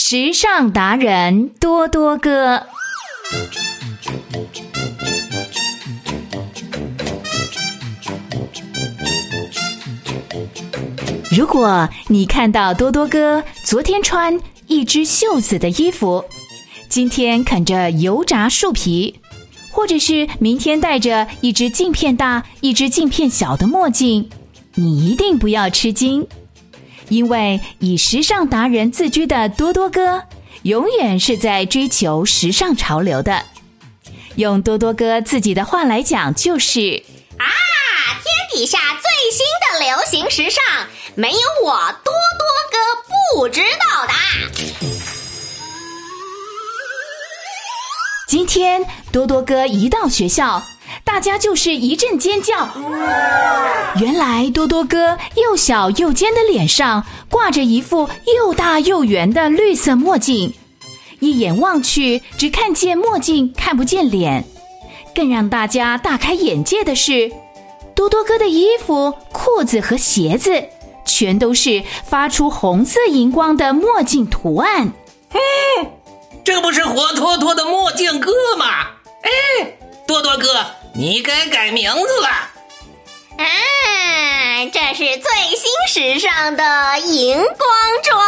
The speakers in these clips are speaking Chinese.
时尚达人多多哥。如果你看到多多哥昨天穿一只袖子的衣服，今天啃着油炸树皮，或者是明天戴着一只镜片大一只镜片小的墨镜，你一定不要吃惊，因为以时尚达人自居的多多哥永远是在追求时尚潮流的。用多多哥自己的话来讲，就是天底下最新的流行时尚，没有我多多哥不知道的。 今天多多哥一到学校，大家就是一阵尖叫。原来多多哥又小又尖的脸上挂着一副又大又圆的绿色墨镜，一眼望去只看见墨镜，看不见脸。更让大家大开眼界的是，多多哥的衣服、裤子和鞋子全都是发出红色荧光的墨镜图案。 这不是活脱脱的墨镜哥吗？多多哥，你该改名字了。 这是最新时尚的荧光装。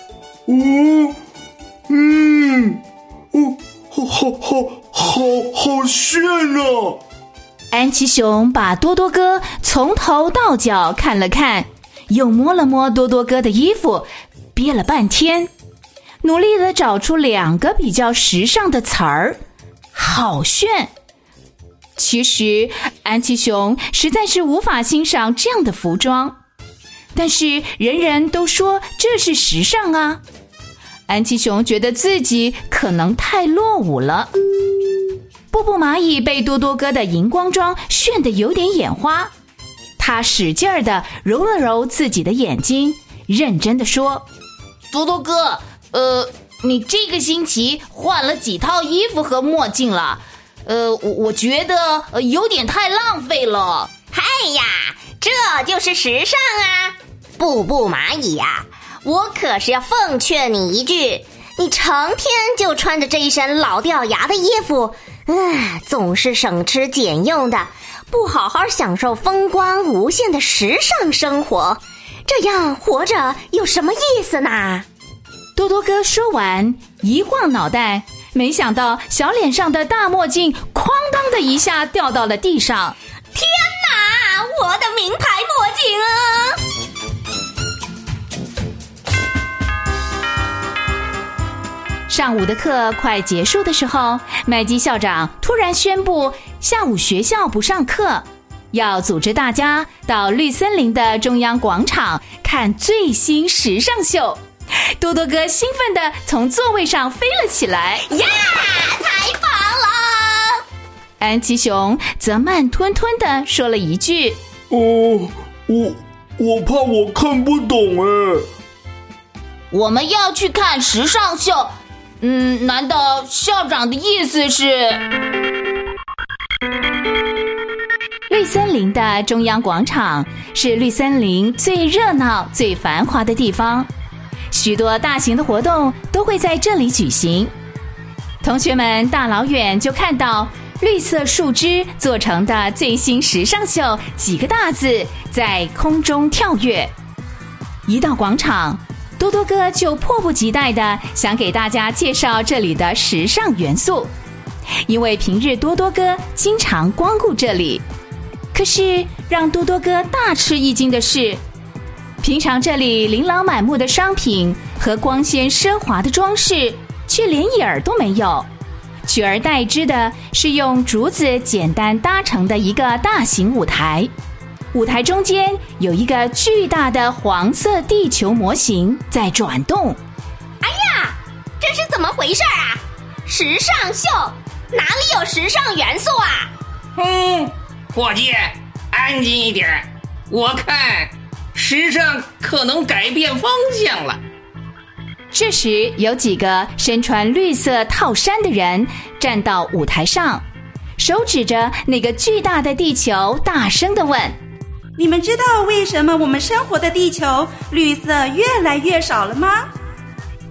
好炫啊！ 安琪熊把多多哥从头到脚看了看，又摸了摸多多哥的衣服，憋了半天，努力地找出2个比较时尚的词儿，好炫。其实安琪熊实在是无法欣赏这样的服装，但是人人都说这是时尚啊。安琪熊觉得自己可能太落伍了。布布蚂蚁被多多哥的荧光装炫得有点眼花，他使劲儿地揉了揉自己的眼睛，认真地说： 多多哥，你这个星期换了几套衣服和墨镜了？我觉得有点太浪费了。 嗨呀，这就是时尚啊！布布蚂蚁呀，我可是要奉劝你一句，你成天就穿着这一身老掉牙的衣服，总是省吃俭用的，不好好享受风光无限的时尚生活，这样活着有什么意思呢？ 多多哥说完，一晃脑袋，没想到小脸上的大墨镜哐当的一下掉到了地上。 天哪，我的名牌墨镜啊！ 上午的课快结束的时候，麦基校长突然宣布下午学校不上课，要组织大家到绿森林的中央广场看最新时尚秀。多多哥兴奋地从座位上飞了起来， 呀，太棒了！ 安琪熊则慢吞吞地说了一句： 我怕我看不懂我们要去看时尚秀，难道校长的意思是？ 绿森林的中央广场是绿森林最热闹最繁华的地方，许多大型的活动都会在这里举行。同学们大老远就看到绿色树枝做成的最新时尚秀几个大字在空中跳跃。一到广场，多多哥就迫不及待地想给大家介绍这里的时尚元素，因为平日多多哥经常光顾这里。可是让多多哥大吃一惊的是，平常这里琳琅满目的商品和光鲜奢华的装饰却连影儿都没有，取而代之的是用竹子简单搭成的一个大型舞台，舞台中间有一个巨大的黄色地球模型在转动。 哎呀，这是怎么回事啊？时尚秀哪里有时尚元素啊？ 伙计，安静一点，我看时尚可能改变方向了。 这时有几个身穿绿色套衫的人站到舞台上，手指着那个巨大的地球大声地问： 你们知道为什么我们生活的地球绿色越来越少了吗？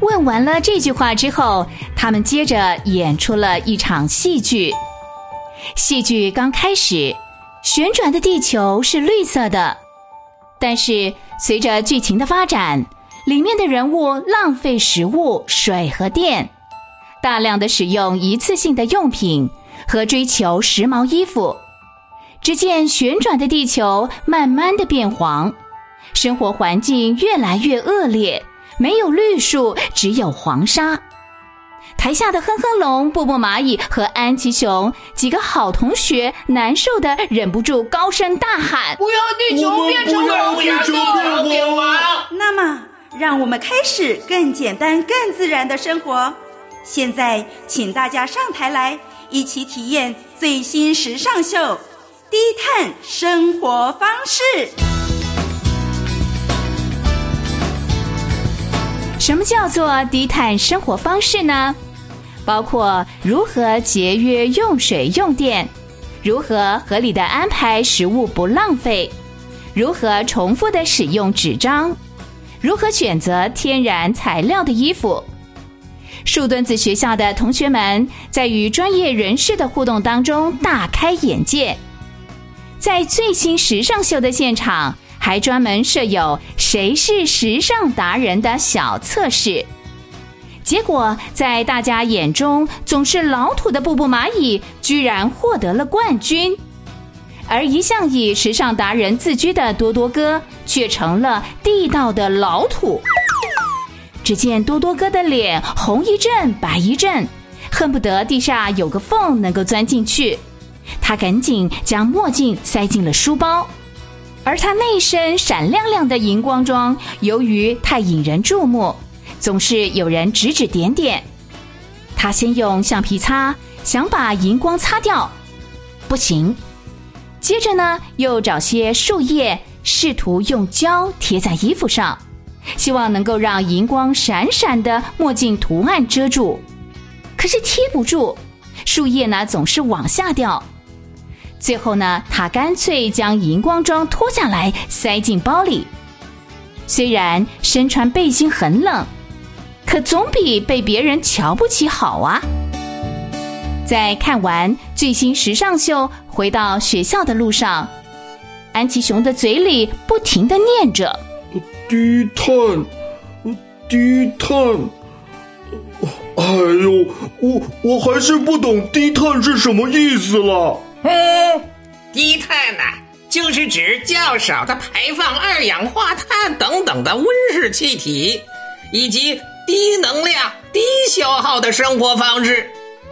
问完了这句话之后，他们接着演出了一场戏剧。戏剧刚开始，旋转的地球是绿色的，但是随着剧情的发展，里面的人物浪费食物、水和电，大量的使用一次性的用品和追求时髦衣服。只见旋转的地球慢慢的变黄，生活环境越来越恶劣，没有绿树，只有黄沙。台下的哼哼龙、布布蚂蚁和安琪熊几个好同学难受的忍不住高声大喊： 不要地球变成亡，不要地球变亡。 那么让我们开始更简单更自然的生活。现在请大家上台来，一起体验最新时尚秀低碳生活方式。 什么叫做低碳生活方式呢？包括如何节约用水用电，如何合理的安排食物不浪费，如何重复的使用纸张，如何选择天然材料的衣服。树墩子学校的同学们在与专业人士的互动当中大开眼界，在最新时尚秀的现场还专门设有谁是时尚达人的小测试。结果在大家眼中总是老土的布布蚂蚁居然获得了冠军，而一向以时尚达人自居的多多哥却成了地道的老土。只见多多哥的脸红一阵白一阵，恨不得地下有个缝能够钻进去。他赶紧将墨镜塞进了书包，而他那身闪亮亮的荧光装由于太引人注目，总是有人指指点点。他先用橡皮擦想把荧光擦掉，不行。接着呢，又找些树叶，试图用胶贴在衣服上，希望能够让荧光闪闪的墨镜图案遮住。可是贴不住，树叶呢总是往下掉。最后呢，他干脆将荧光装脱下来塞进包里。虽然身穿背心很冷，可总比被别人瞧不起好啊。在看完最新时尚秀回到学校的路上，安琪熊的嘴里不停地念着低碳，低碳。哎呦，我还是不懂低碳是什么意思了。 低碳就是指较少的排放二氧化碳等等的温室气体，以及低能量、低消耗的生活方式。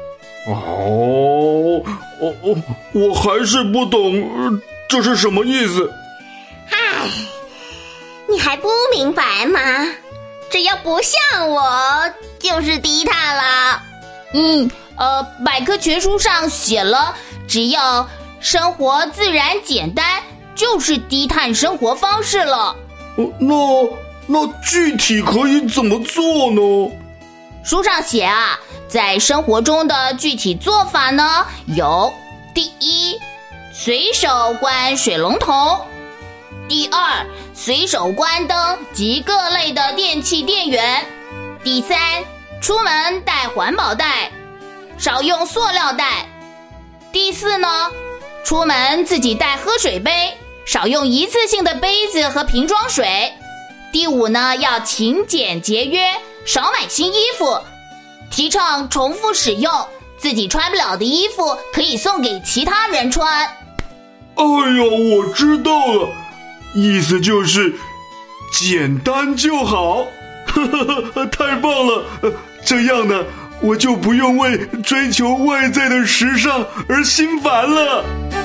我还是不懂这是什么意思。 唉，你还不明白吗？只要不像我，就是低碳了。 百科全书上写了，只要生活自然简单，就是低碳生活方式了。 那具体可以怎么做呢？ 书上写啊，在生活中的具体做法呢，有：第一，随手关水龙头；第二，随手关灯及各类的电器电源；第三，出门带环保袋，少用塑料袋；第四呢，出门自己带喝水杯，少用一次性的杯子和瓶装水；第五呢，要勤俭节约，少买新衣服，提倡重复使用，自己穿不了的衣服可以送给其他人穿。 哎呀，我知道了，意思就是简单就好。太棒了，这样呢，我就不用为追求外在的时尚而心烦了。